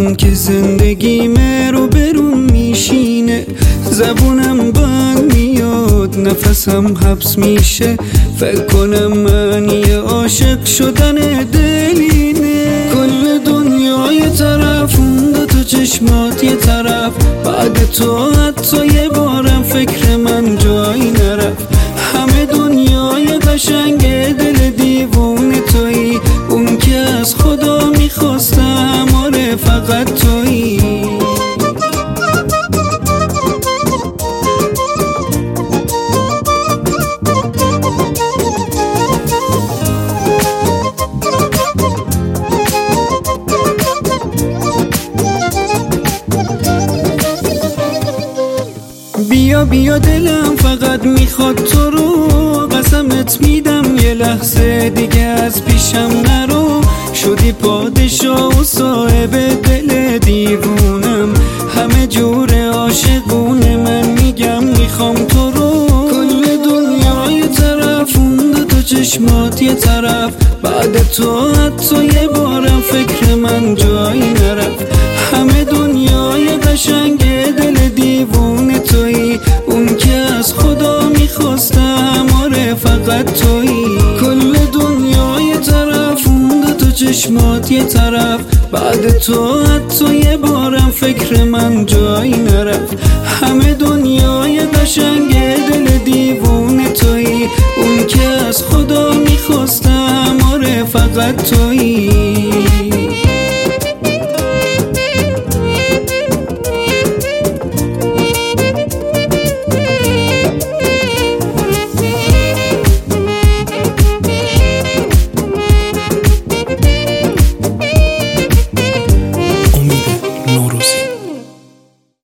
اون که زندگیمه رو برون میشینه. زبونم بند میاد، نفسم حبس میشه. فکر کنم معنی عاشق شدن دلینه. کل دنیا یه طرف، اون دوتا چشمات یه طرف. بعد تو حتی یه بارم فکر من جایی نرفت. همه دنیای قشنگ دل دیوونه تویی، اون که از خدا میخواستم آره فقط تویی. بیا بیا دلم فقط میخواد تو رو، قسمت میدم یه لحظه دیگه از پیشم نرو. شدی پادشاه و صاحب دل دیوونم، همه جور عاشقونه. من میگم میخوام تو رو. کل دنیا یه طرف، اون دوتا چشمات یه طرف. بعد تو حتی یه بارم فکر من جایی نرفت. همه دنیای قشنگ دل دیوونه تویی، اون که از خدا میخواستم آره فقط تویی. کل دنیا یه طرف، اون دوتا چشمات یه طرف. بعد تو حتی یه بارم فکر من جایی نرفت. همه دنیای قشنگ دل دیوونه تویی، اون که از خدا میخواستم آره فقط تویی.